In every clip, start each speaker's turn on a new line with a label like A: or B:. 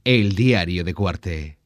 A: El diario de Cuarte.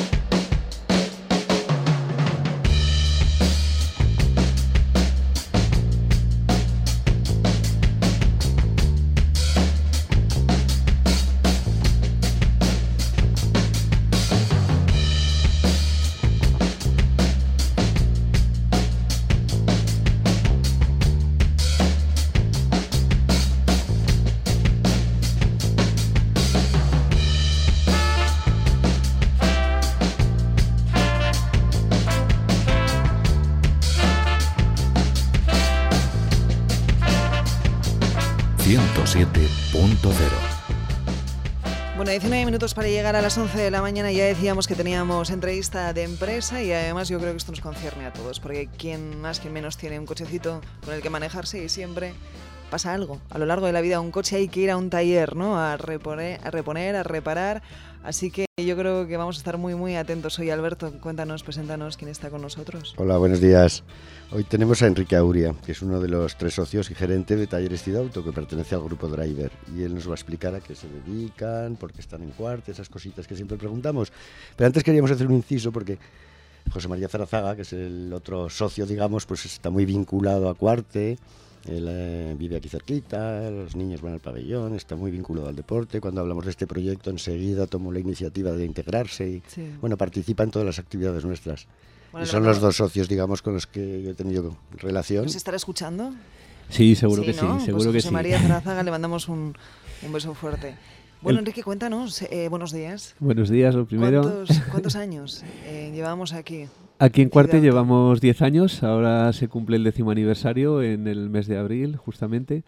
B: Bueno, 19 minutos para llegar a las 11 de la mañana. Ya decíamos que teníamos entrevista de empresa y además yo creo que esto nos concierne a todos, porque quien más, quien menos tiene un cochecito con el que manejarse y siempre pasa algo. A lo largo de la vida un coche hay que ir a un taller, ¿no? A reponer, a reparar. Así que yo creo que vamos a estar muy, muy atentos hoy. Alberto, cuéntanos, preséntanos quién está con nosotros.
C: Hola, buenos días. Hoy tenemos a Enrique Auria, que es uno de los 3 socios y gerente de Talleres Cidauto, que pertenece al grupo Driver. Y él nos va a explicar a qué se dedican, por qué están en Cuarte, esas cositas que siempre preguntamos. Pero antes queríamos hacer un inciso porque José María Zarazaga, que es el otro socio, digamos, pues está muy vinculado a Cuarte. Él vive aquí cerquita, los niños van al pabellón, está muy vinculado al deporte. Cuando hablamos de este proyecto, enseguida tomó la iniciativa de integrarse y participa en todas las actividades nuestras. Bueno, y son los 2 socios, digamos, con los que yo he tenido relación.
B: ¿Nos estará escuchando?
D: Sí, seguro que
B: ¿no?
D: sí, seguro
B: pues
D: que
B: José María Zarazaga, le mandamos un beso fuerte. Bueno, Enrique, cuéntanos, buenos días.
D: Buenos días, lo primero.
B: ¿Cuántos años llevamos aquí?
D: Aquí en Cuarte llevamos 10 años, ahora se cumple el 10º aniversario en el mes de abril, justamente.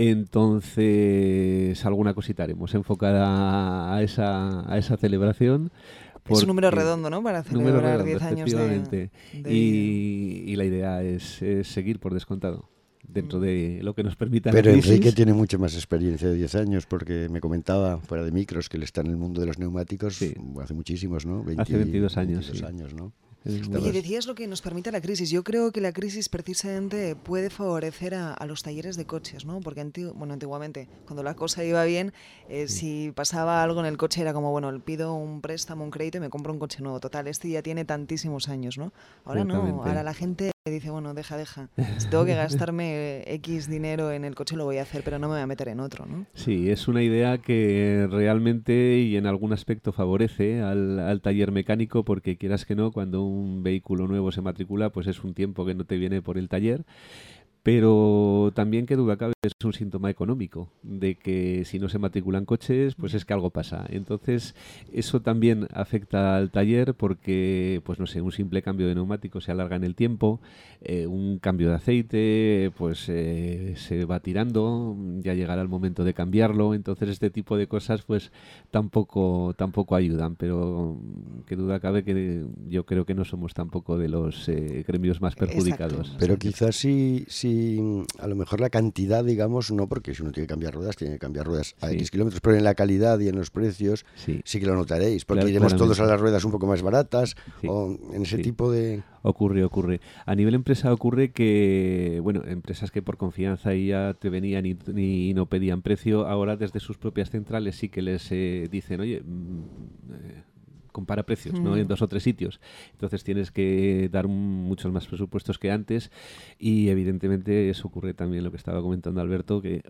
D: Entonces, alguna cosita haremos enfocada a esa celebración.
B: Es un número redondo, ¿no? Para celebrar 10 años de...
D: Y la idea es seguir por descontado, dentro de lo que nos permita.
C: Pero Enrique tiene mucho más experiencia de 10 años, porque me comentaba, fuera de micros, que él está en el mundo de los neumáticos hace muchísimos, ¿no?
D: Hace 22 años.
C: 22 años, ¿no?
B: Oye, decías lo que nos permite la crisis. Yo creo que la crisis precisamente puede favorecer a los talleres de coches, ¿no? Porque antiguamente, cuando la cosa iba bien, si pasaba algo en el coche era como, bueno, pido un préstamo, un crédito y me compro un coche nuevo. Total, este ya tiene tantísimos años, ¿no? Ahora no, ahora la gente dice, bueno, deja. Si tengo que gastarme X dinero en el coche lo voy a hacer, pero no me voy a meter en otro, ¿no?
D: Sí, es una idea que realmente y en algún aspecto favorece al taller mecánico, porque quieras que no, cuando un vehículo nuevo se matricula, pues es un tiempo que no te viene por el taller. Pero también, qué duda cabe, es un síntoma económico de que si no se matriculan coches, pues es que algo pasa. Entonces, eso también afecta al taller porque, pues no sé, un simple cambio de neumático se alarga en el tiempo, un cambio de aceite, pues se va tirando, ya llegará el momento de cambiarlo. Entonces, este tipo de cosas, pues tampoco ayudan. Pero qué duda cabe que yo creo que no somos tampoco de los gremios más perjudicados.
C: Exacto. Pero quizás sí, a lo mejor la cantidad, digamos, no, porque si uno tiene que cambiar ruedas, tiene que cambiar ruedas a X kilómetros, pero en la calidad y en los precios sí que lo notaréis, porque iremos todos a las ruedas un poco más baratas o en ese tipo de...
D: Ocurre. A nivel empresa ocurre que, bueno, empresas que por confianza ya te venían y no pedían precio, ahora desde sus propias centrales sí que les dicen, oye... compara precios, ¿no? En 2 o 3 sitios. Entonces tienes que dar muchos más presupuestos que antes y evidentemente eso ocurre también lo que estaba comentando Alberto, que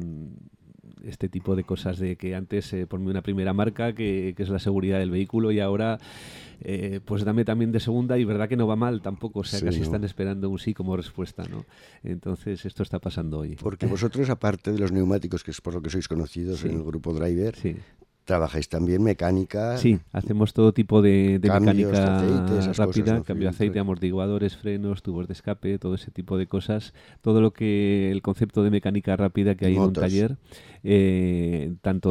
D: este tipo de cosas de que antes ponme una primera marca que es la seguridad del vehículo y ahora pues dame también de segunda y verdad que no va mal tampoco, o sea, casi están esperando un sí como respuesta, ¿no? Entonces esto está pasando hoy.
C: Porque vosotros, aparte de los neumáticos, que es por lo que sois conocidos en el grupo Driver, ¿trabajáis también mecánica?
D: Sí, hacemos todo tipo de mecánica
C: aceite,
D: rápida,
C: cosas, ¿no?
D: Cambio de aceite, amortiguadores, frenos, tubos de escape, todo ese tipo de cosas. Todo lo que el concepto de mecánica rápida que hay en un taller, tanto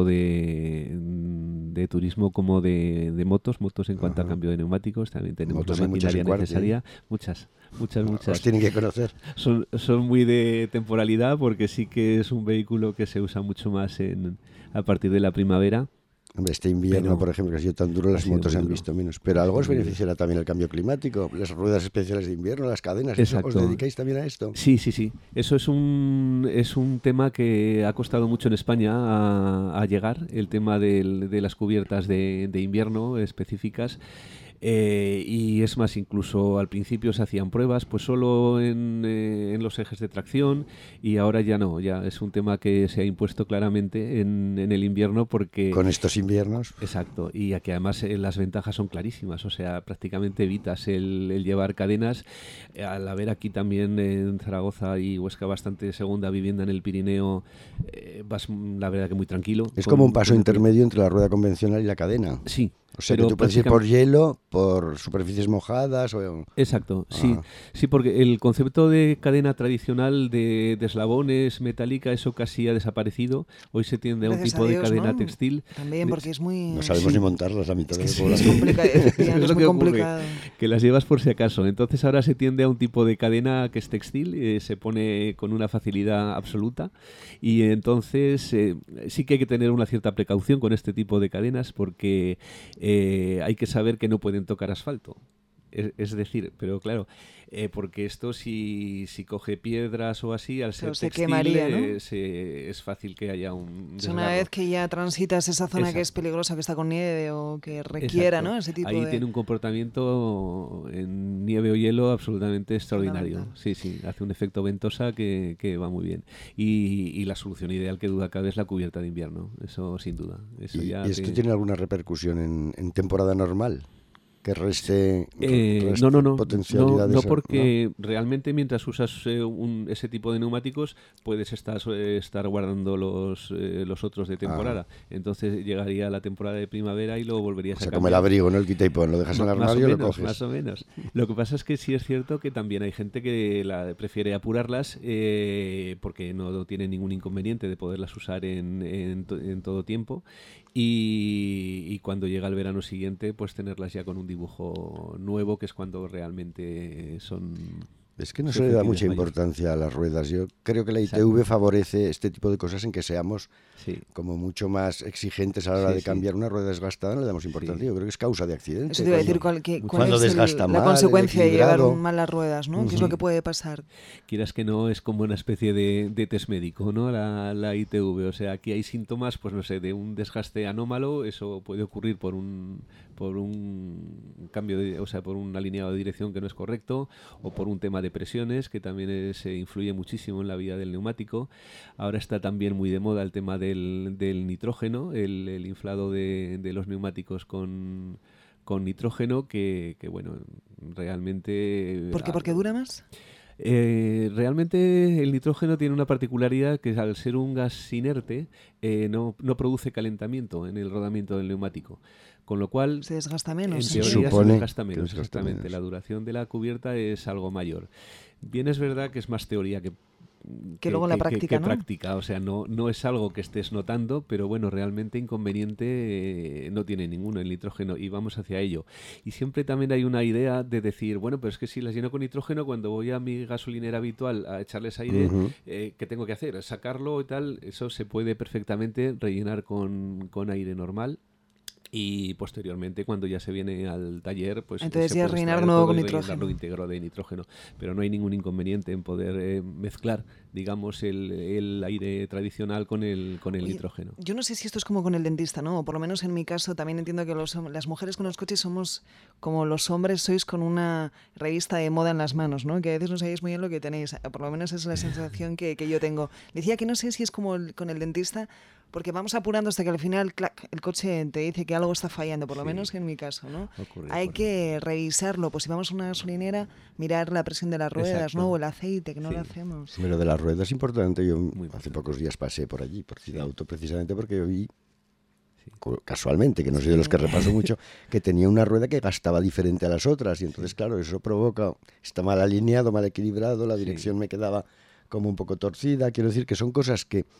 D: de turismo como de motos en cuanto a cambio de neumáticos. También tenemos la maquinaria necesaria. Muchas.
C: Os tienen que conocer.
D: Son muy de temporalidad porque sí que es un vehículo que se usa mucho más a partir de la primavera.
C: Hombre, este invierno,
D: Pero
C: por ejemplo, que ha sido tan duro, las
D: sido
C: motos se
D: muy
C: han
D: duro.
C: visto menos. Pero algo os
D: Muy duro.
C: beneficiará también el cambio climático, las ruedas especiales de invierno, las cadenas. ¿Eso
D: Exacto.
C: os dedicáis también a esto?
D: Sí. Eso es un tema que ha costado mucho en España a llegar, el tema de las cubiertas de invierno específicas. Y es más, incluso al principio se hacían pruebas pues solo en los ejes de tracción, y ahora ya no, ya es un tema que se ha impuesto claramente en el invierno porque...
C: Con estos inviernos.
D: Exacto, y aquí además las ventajas son clarísimas, o sea, prácticamente evitas el llevar cadenas. Al haber aquí también en Zaragoza y Huesca bastante segunda vivienda en el Pirineo, vas la verdad que muy tranquilo.
C: Es como un paso intermedio entre la rueda convencional y la cadena.
D: Sí.
C: O sea, que
D: Pero
C: tú puedes ir por hielo, por superficies mojadas.
D: Exacto, sí.
C: Ah.
D: Sí, porque el concepto de cadena tradicional de eslabones, metálica, eso casi ha desaparecido. Hoy se tiende a un
B: Gracias
D: tipo
B: a
D: de
B: Dios,
D: cadena
B: ¿no?
D: textil.
B: También porque es muy...
C: No sabemos ni montarlas la mitad de la
B: Es
C: población.
B: complicado, efectivamente,
D: Es lo
B: es muy
D: que ocurre,
B: complicado.
D: que las llevas por si acaso. Entonces ahora se tiende a un tipo de cadena que es textil, se pone con una facilidad absoluta, y entonces sí que hay que tener una cierta precaución con este tipo de cadenas porque hay que saber que no pueden tocar asfalto. Es decir, pero claro, porque esto si coge piedras o así, al ser
B: Claro, se
D: textil,
B: quemaría, ¿no?
D: es fácil que haya un
B: Es una
D: desgarro.
B: vez que ya transitas esa zona que es
D: Exacto.
B: peligrosa, que está con nieve o que requiera,
D: Exacto.
B: ¿no? Ese tipo
D: Ahí
B: de...
D: tiene un comportamiento en nieve o hielo absolutamente extraordinario.
B: Fundamental.
D: Sí, hace un efecto ventosa que va muy bien. Y la solución ideal, que duda cabe, es la cubierta de invierno. Eso sin duda. Eso
C: ¿Y
D: ya
C: esto
D: te-
C: tiene alguna repercusión en temporada normal? Que reste
D: No,
C: potencialidades.
D: no, porque realmente mientras usas ese tipo de neumáticos puedes estar guardando los otros de temporada. Entonces llegaría la temporada de primavera y lo volverías
C: O sea,
D: a
C: como el
D: cambiar.
C: abrigo, ¿no? El quita y pon, lo dejas en el
D: Más o
C: armario y lo
D: menos,
C: coges.
D: más o menos. Lo que pasa es que sí es cierto que también hay gente que prefiere apurarlas porque no tiene ningún inconveniente de poderlas usar en todo tiempo, y cuando llega el verano siguiente pues tenerlas ya con un dibujo nuevo, que es cuando realmente son...
C: Es que no
D: su
C: se le da
D: efectividad
C: mucha
D: mayor.
C: importancia a las ruedas. Yo creo que la
D: Exacto.
C: ITV favorece este tipo de cosas en que seamos
D: Sí.
C: como mucho más exigentes a la hora
D: Sí,
C: de
D: sí.
C: cambiar una rueda desgastada. No le damos importancia.
D: Sí.
C: Yo creo que es causa de accidente.
B: Eso te iba a decir,
C: Cuando-
B: cuál
C: cuando
B: es
C: desgasta
B: la
C: mal,
B: consecuencia de llevar
C: desequilibrado.
B: mal las ruedas, ¿no? ¿Qué es lo
D: Ujú.
B: que puede pasar?
D: Quieras que no, es como una especie de test médico, ¿no? La ITV. O sea, aquí hay síntomas, pues no sé, de un desgaste anómalo. Eso puede ocurrir por un cambio por un alineado de dirección que no es correcto, o por un tema de presiones, que también influye muchísimo en la vida del neumático. Ahora está también muy de moda el tema del nitrógeno, el inflado de los neumáticos con nitrógeno, que bueno, realmente...
B: ¿Por qué? ¿Porque dura más?
D: Realmente el nitrógeno tiene una particularidad, que al ser un gas inerte no produce calentamiento en el rodamiento del neumático, con lo cual
B: Se desgasta
D: en
B: menos.
D: teoría
C: Se
D: se
C: supone
D: desgasta
C: que
D: menos,
C: desgasta
D: exactamente.
C: menos.
D: La duración de la cubierta es algo mayor. Bien, es verdad que es más teoría que
B: luego en la práctica,
D: que
B: ¿no?
D: práctica. O sea, no es algo que estés notando, pero bueno, realmente inconveniente no tiene ninguno el nitrógeno, y vamos hacia ello. Y siempre también hay una idea de decir, bueno, pero es que si las lleno con nitrógeno, cuando voy a mi gasolinera habitual a echarles aire,
C: Ujú.
D: ¿qué tengo que hacer? ¿Sacarlo y tal? Eso se puede perfectamente rellenar con aire normal. Y posteriormente, cuando ya se viene al taller, pues
B: Entonces
D: se
B: ya
D: puede
B: rellenar
D: extraer
B: de nuevo
D: todo
B: con
D: y rellenarlo
B: nitrógeno.
D: íntegro de nitrógeno. Pero no hay ningún inconveniente en poder mezclar, digamos, el aire tradicional con el
B: Oye,
D: nitrógeno.
B: Yo no sé si esto es como con el dentista, ¿no? O por lo menos en mi caso también entiendo que las mujeres con los coches somos como los hombres sois con una revista de moda en las manos, ¿no? Que a veces no sabéis muy bien lo que tenéis. Por lo menos esa es la sensación que yo tengo. Decía que no sé si es como con el dentista, porque vamos apurando hasta que al final, clac, el coche te dice que algo está fallando, por lo
D: Sí.
B: menos en mi caso, ¿no?
D: Ocurre.
B: Hay que revisarlo. Pues si vamos a una gasolinera, mirar la presión de las ruedas,
D: Exacto.
B: ¿no? O el aceite, que no
D: Sí.
B: lo hacemos.
C: Pero de las ruedas es importante. Yo
D: Muy
C: hace
D: importante.
C: pocos días pasé por allí, por Ciudad Auto, precisamente porque vi,
D: Sí.
C: casualmente, que no soy de los que repaso mucho, que tenía una rueda que gastaba diferente a las otras. Y entonces, claro, eso provoca, está mal alineado, mal equilibrado, la dirección me quedaba como un poco torcida. Quiero decir que son cosas que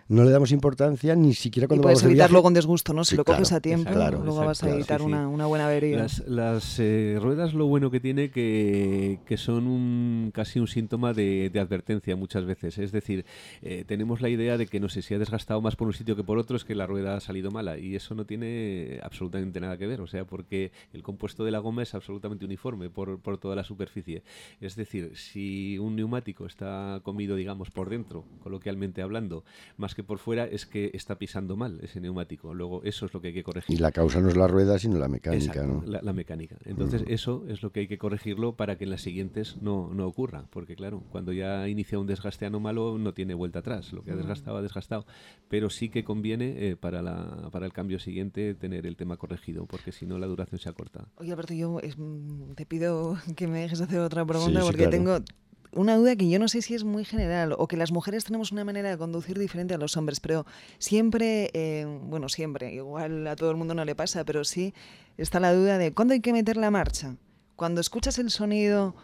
C: no le damos importancia ni siquiera cuando vamos de
B: puedes
C: viaje.
B: evitar luego un disgusto, ¿no? Si
C: Sí,
B: lo coges
C: claro,
B: a tiempo,
C: claro,
B: luego vas a
C: exacto,
B: evitar
D: sí, sí.
B: una buena avería.
D: Las ruedas, lo bueno que tiene que son casi un síntoma de advertencia muchas veces. Es decir, tenemos la idea de que no sé si ha desgastado más por un sitio que por otro, es que la rueda ha salido mala, y eso no tiene absolutamente nada que ver. O sea, porque el compuesto de la goma es absolutamente uniforme por toda la superficie. Es decir, si un neumático está comido, digamos, por dentro, coloquialmente hablando, más que por fuera, es que está pisando mal ese neumático. Luego, eso es lo que hay que corregir.
C: Y la causa no es la rueda, sino la mecánica,
D: Exacto,
C: ¿no?
D: la mecánica. Entonces, eso es lo que hay que corregirlo para que en las siguientes no ocurra. Porque, claro, cuando ya inicia un desgaste anómalo, no tiene vuelta atrás. Lo que ha desgastado, ha desgastado. Pero sí que conviene para el cambio siguiente tener el tema corregido, porque si no, la duración se acorta.
B: Oye, Alberto, yo te pido que me dejes hacer otra pregunta,
C: Sí,
B: porque
C: claro.
B: tengo una duda que yo no sé si es muy general o que las mujeres tenemos una manera de conducir diferente a los hombres, pero siempre, siempre, igual a todo el mundo no le pasa, pero sí está la duda de ¿cuándo hay que meter la marcha? Cuando escuchas el sonido,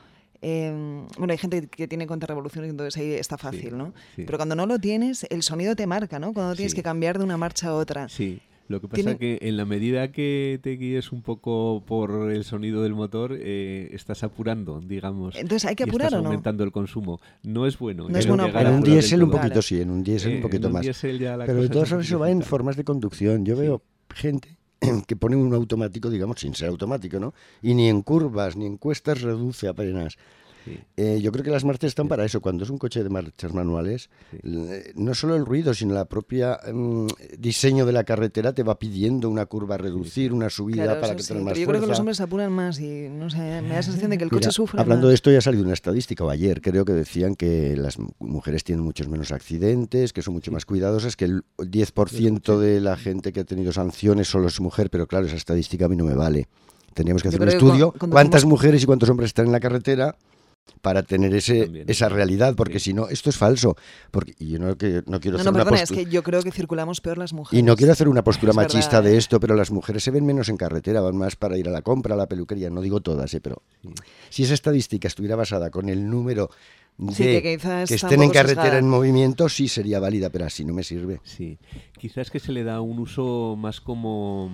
B: hay gente que tiene contrarrevoluciones, entonces ahí está fácil,
D: Sí,
B: ¿no?
D: sí.
B: Pero cuando no lo tienes, el sonido te marca, ¿no? Cuando tienes
D: Sí.
B: que cambiar de una marcha a otra.
D: Sí. Lo que pasa es que en la medida que te guíes un poco por el sonido del motor, estás apurando, digamos.
B: Entonces, ¿hay que
D: y
B: apurar
D: estás
B: o no?
D: aumentando el consumo. No es bueno.
B: No es
D: no
B: bueno
D: llegar
C: En
D: a
C: un
D: apurar del
C: diésel un
D: todo.
C: poquito sí, en un diésel un poquito
D: en un
C: más.
D: diésel ya la
C: Pero de
D: cosa
C: todas
D: se
C: formas eso va en
D: simplifica.
C: formas de conducción. Yo veo gente que pone un automático, digamos, sin ser automático, ¿no? Y ni en curvas, ni en cuestas reduce apenas.
D: Sí.
C: Yo creo que las marchas están para eso. Cuando es un coche de marchas manuales,
D: Sí.
C: no solo el ruido, sino la propia diseño de la carretera te va pidiendo una curva a reducir, una subida
B: Claro,
C: para
B: eso
C: que
B: sí,
C: tengas más
B: pero yo
C: fuerza.
B: creo que los hombres se apuran más y no sé, me da la sensación de que el coche
C: Mira,
B: sufre
C: hablando
B: más.
C: de esto, ya ha salido una estadística, o ayer creo que decían que las mujeres tienen muchos menos accidentes, que son mucho más cuidadosas, que el 10% de la gente que ha tenido sanciones solo es mujer, pero claro, esa estadística a mí no me vale. Tendríamos que
B: Yo
C: hacer un
B: creo que
C: estudio,
B: cuando
C: cuántas
B: fuimos-
C: mujeres y cuántos hombres están en la carretera para tener
D: También.
C: esa realidad, porque
D: Sí.
C: si no, esto es falso. Porque y yo no quiero
B: No,
C: hacer
B: no,
C: una
B: perdona, es
C: postura.
B: que yo creo que circulamos peor las mujeres.
C: Y no quiero hacer una postura
B: Es verdad,
C: machista de esto, pero las mujeres se ven menos en carretera, van más para ir a la compra, a la peluquería, no digo todas, pero si esa estadística estuviera basada con el número
B: Sí,
C: de
B: que quizás
C: que
B: está
C: estén
B: un
C: en
B: poco
C: carretera
B: sesgada.
C: en movimiento, sí sería válida, pero así no me sirve.
D: Sí, quizás que se le da un uso más como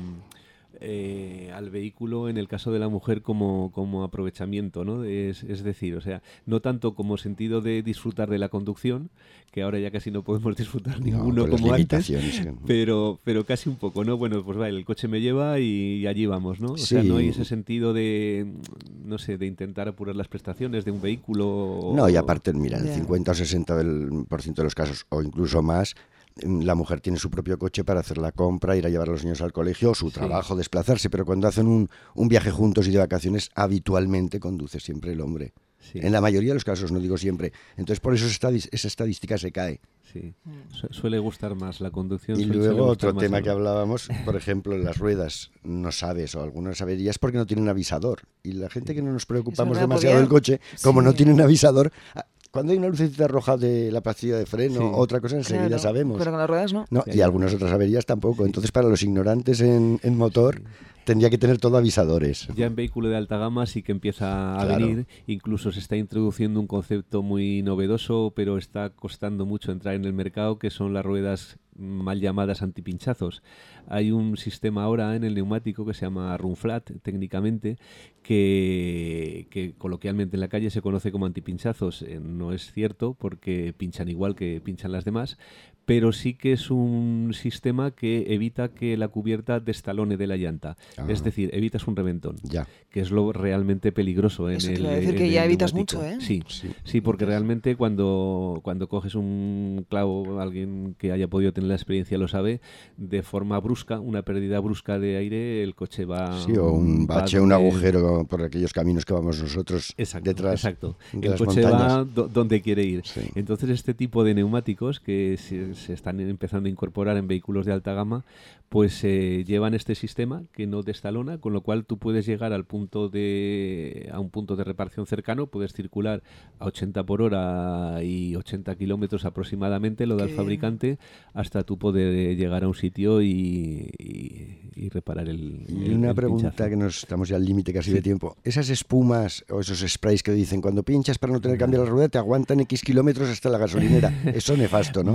D: al vehículo en el caso de la mujer como aprovechamiento, ¿no? Es decir, o sea, no tanto como sentido de disfrutar de la conducción, que ahora ya casi no podemos disfrutar ninguno
C: con las
D: como antes,
C: limitaciones.
D: pero casi un poco, ¿no? Bueno, pues vale, el coche me lleva y allí vamos, ¿no? O sea,
C: Sí.
D: no hay ese sentido de, no sé, de intentar apurar las prestaciones de un vehículo.
C: No, y aparte, mira, en el
B: Ya.
C: 50 o 60% de los casos, o incluso más, la mujer tiene su propio coche para hacer la compra, ir a llevar a los niños al colegio, su
D: Sí.
C: trabajo, desplazarse, pero cuando hacen un viaje juntos y de vacaciones, habitualmente conduce siempre el hombre.
D: Sí.
C: En la mayoría de los casos, no digo siempre. Entonces, por eso esa estadística se cae.
D: Sí. Suele gustar más la conducción.
C: Y
D: suele
C: luego
D: gustar
C: otro
D: más
C: tema
D: al-
C: que hablábamos, por ejemplo, en las ruedas no sabes, o algunas averías porque no tienen avisador. Y la gente que no nos preocupamos
B: verdad,
C: demasiado
B: podía-
C: del coche, como
B: Sí.
C: no tienen avisador, cuando hay una lucecita roja de la pastilla de freno,
D: Sí.
C: otra cosa enseguida
B: Claro,
C: sabemos.
B: pero con las ruedas no.
C: ¿No?
D: Sí.
C: Y algunas otras averías tampoco. Entonces, para los ignorantes en motor, tendría que tener todo avisadores.
D: Ya en vehículo de alta gama sí que empieza a
C: Claro.
D: venir, incluso se está introduciendo un concepto muy novedoso, pero está costando mucho entrar en el mercado, que son las ruedas mal llamadas antipinchazos. Hay un sistema ahora en el neumático que se llama run flat, técnicamente, que coloquialmente en la calle se conoce como antipinchazos. No es cierto, porque pinchan igual que pinchan las demás, pero sí que es un sistema que evita que la cubierta destalone de la llanta.
C: Ah.
D: Es decir, evitas un reventón,
C: Ya.
D: que es lo realmente peligroso en
B: Eso te
D: el
B: iba a decir
D: en
B: que
D: el
B: ya evitas
D: neumático.
B: mucho, ¿eh?
D: Sí,
C: Sí.
D: sí, porque realmente cuando coges un clavo, alguien que haya podido tener la experiencia lo sabe, de forma brusca, una pérdida brusca de aire, el coche va...
C: Sí, o un
D: va
C: bache, un
D: donde-
C: agujero por aquellos caminos que vamos nosotros
D: Exacto,
C: detrás
D: exacto.
C: de
D: El
C: las
D: coche
C: montañas.
D: va donde quiere ir.
C: Sí.
D: Entonces, este tipo de neumáticos que se están empezando a incorporar en vehículos de alta gama, pues llevan este sistema que no destalona, con lo cual tú puedes llegar a un punto de reparación cercano, puedes circular a 80 por hora y 80 kilómetros aproximadamente, lo da el
B: Qué-
D: fabricante, hasta tú poder llegar a un sitio y reparar el
C: Y
D: el-
C: una
D: el
C: pregunta
D: pinchazo.
C: que nos estamos ya al límite casi de tiempo. Esas espumas o esos sprays que dicen cuando pinchas para no tener que cambiar la rueda te aguantan X kilómetros hasta la gasolinera. Eso nefasto, ¿no?
D: Mal sistema.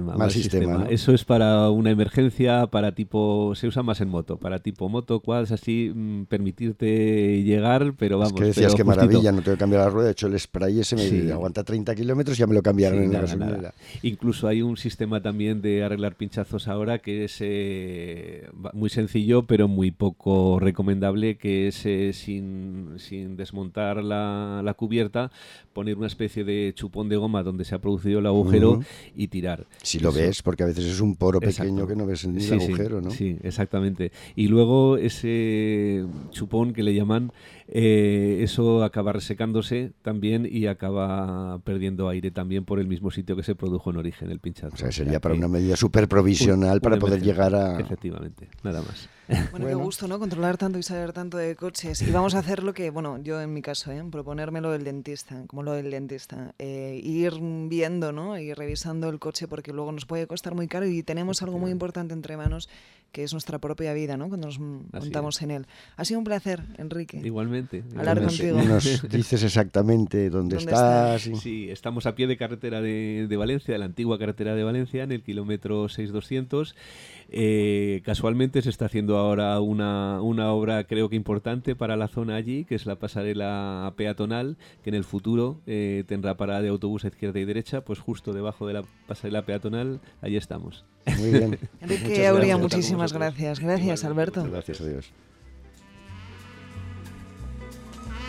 D: sistema.
C: Mal sistema, ¿no?
D: Eso es para una emergencia, para tipo... Se usa más en moto, para tipo moto, quads, así, permitirte llegar, pero vamos...
C: Es que decías
D: pero
C: que
D: justito.
C: maravilla, no tengo que cambiar la rueda. De hecho, el spray ese me aguanta 30 kilómetros y ya me lo cambiaron
D: Sí,
C: en la
D: nada,
C: gasolinera.
D: nada. Incluso hay un sistema también de arreglar pinchazos ahora que es muy sencillo, pero muy poco recomendable, que es sin desmontar la cubierta, poner una especie de chupón de goma donde se ha producido el agujero y tirar.
C: Si lo ves, porque a veces es un poro pequeño
D: Exacto.
C: que no ves ni
D: Sí,
C: el agujero, ¿no?
D: Sí, exactamente. Y luego ese chupón que le llaman, eso acaba resecándose también y acaba perdiendo aire también por el mismo sitio que se produjo en origen el pinchazo.
C: O sea, sería para una medida súper provisional para poder llegar a...
D: Efectivamente, nada más.
B: Bueno, qué gusto, ¿no? Controlar tanto y saber tanto de coches. Y vamos a hacer lo que, bueno, yo en mi caso, proponerme lo del dentista, como lo del dentista. Ir viendo, ¿no? Y revisando el coche, porque luego nos puede costar muy caro y tenemos algo muy importante entre manos, que es nuestra propia vida, ¿no? Cuando nos montamos en él. Ha sido un placer, Enrique.
D: Igualmente.
B: Hablar contigo.
C: Nos dices exactamente dónde estás.
D: Sí, estamos a pie de carretera de Valencia, de la antigua carretera de Valencia, en el kilómetro 6200. Casualmente se está haciendo ahora una obra, creo que importante para la zona allí, que es la pasarela peatonal, que en el futuro tendrá parada de autobús a izquierda y derecha, pues justo debajo de la pasarela peatonal, allí estamos.
C: Muy bien.
B: Enrique Auria, muchísimas gracias. Gracias, Alberto.
C: Gracias a Dios.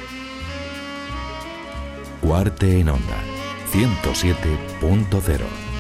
E: Cuarte en Onda 107.0